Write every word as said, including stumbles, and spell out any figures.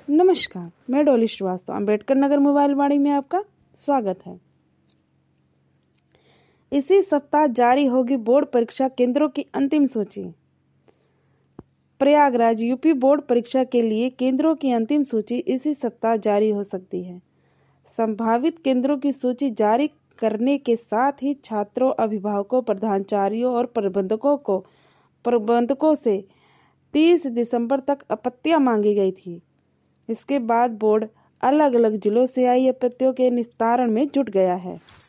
नमस्कार, मैं डॉली श्रीवास्तव अंबेडकर नगर मोबाइल वाणी में आपका स्वागत है। इसी सप्ताह जारी होगी बोर्ड परीक्षा केंद्रों की अंतिम सूची। प्रयागराज यूपी बोर्ड परीक्षा के लिए केंद्रों की अंतिम सूची इसी सप्ताह जारी हो सकती है। संभावित केंद्रों की सूची जारी करने के साथ ही छात्रों, अभिभावकों, प्रधानाचार्यों और प्रबंधकों को प्रबंधकों से तीस दिसंबर तक आपत्तियां मांगी गई थी। इसके बाद बोर्ड अलग अलग जिलों से आई आपत्तियों के निस्तारण में जुट गया है।